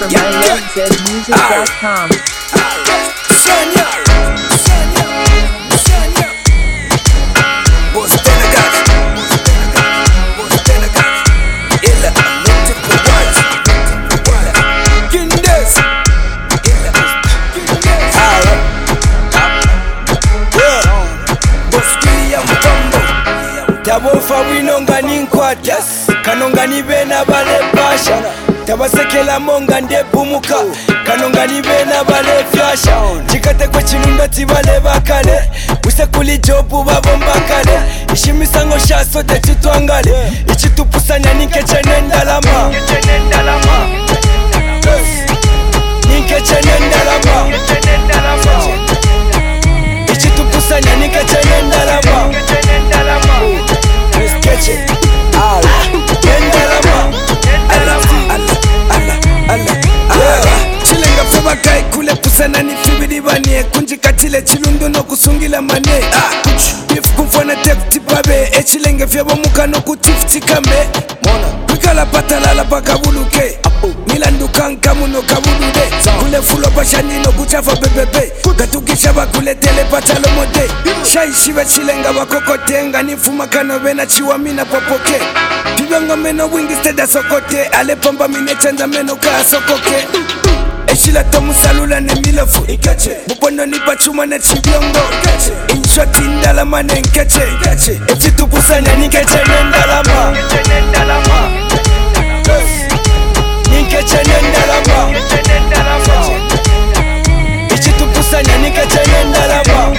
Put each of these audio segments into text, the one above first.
from mylovezmusic.com. Tabofa winonga ninkwata kanonga nibena bale pasha tabasekela monga ndepumuka kanonga nibena bale fyasha chikate kwe chinundo tibale bakale usekuli jobu babombakale ishimisango shaso techitwangale ichitupusanya ninkechene ndalama ninkechene ndalama ichitupusanya ninkechene ndalama chilenga fobagayi kule pusana nifibidibanie kunjikatile chilundu nokusungila mane kumfona tekutipabe echilenge fyabomuka nokutifutikame kwikala patalala pakabuluke milandukankamu nokabulude kule fulo pashanino kuchafa bebebe gatukisha bakuletele patalomode shaishibe chilenga bakokotenga nifumakano bena chiwamina popoke pibongo meno wingi steda sokote alepamba minechanza meno kaa sokoke eshila tomusalula nemilofu bubono nipachuma ne chibiongo inshoti ndalama nenkeche echitupusanya ninkechene ndalama ninkechene ndalama ichitupusanya ninkechene ndalama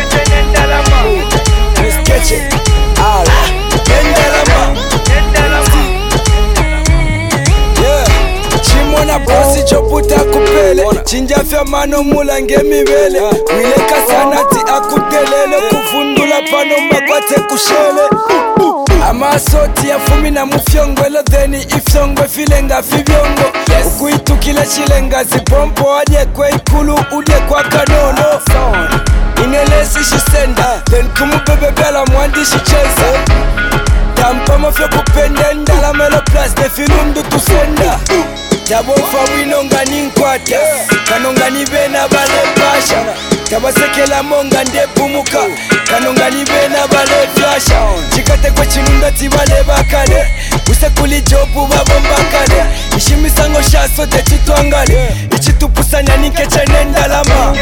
chimona bosi choputa kupele chinjafya mano mula ngemibele wileka sanati akutelele kufundula pano makwate kushele amasoti yafumi na mufyongwelo theni ifyongwe filenga fibyongo ukuitukile chilenga zipompo adye kwe ikulu udye kwa kanono inelesi shisenda then kumubebebela mwandishi cheza tampamo fyo kupende ndalamelo plus defilundu tusenda tabofa winonga ninkwata kanonga nibena bale pasha tabasekela monga ndepumuka kanonga nibena bale fyasha chikate kwe chinunda tibale bakale usekuli jobu babombakale ishimisango shaso techitwangale ichitupusanya ninkechene ndalama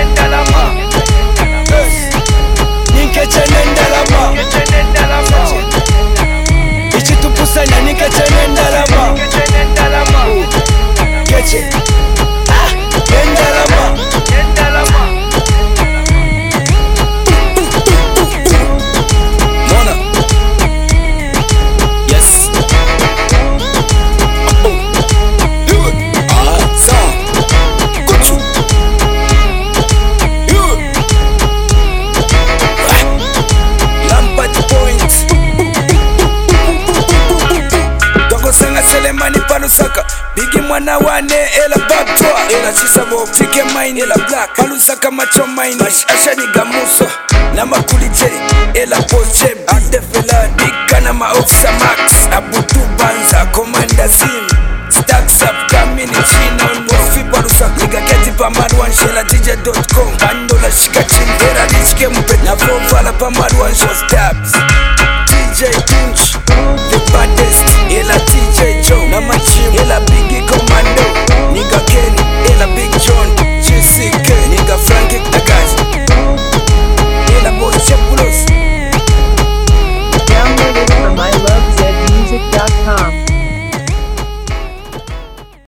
ninkechene ndalama ichitupusanya ninkechene ndalama keche ndalama mona yes kuchu Lampard point Dogo senga selemani palusaka Bigi mwana wane ela baktoa Ela chisabo tike mine ela black Palusaka macho mine Ashani gamuso na makulite ela poche Adefela dika na maofisa max Abutu banza komanda sim Stacks up kamini china Onwofi palusa Liga keti pa maruanshela dj.com Andola shika chini Era dichike mpe Na fofala pa maruansho stabs DJ Tunch The baddest ela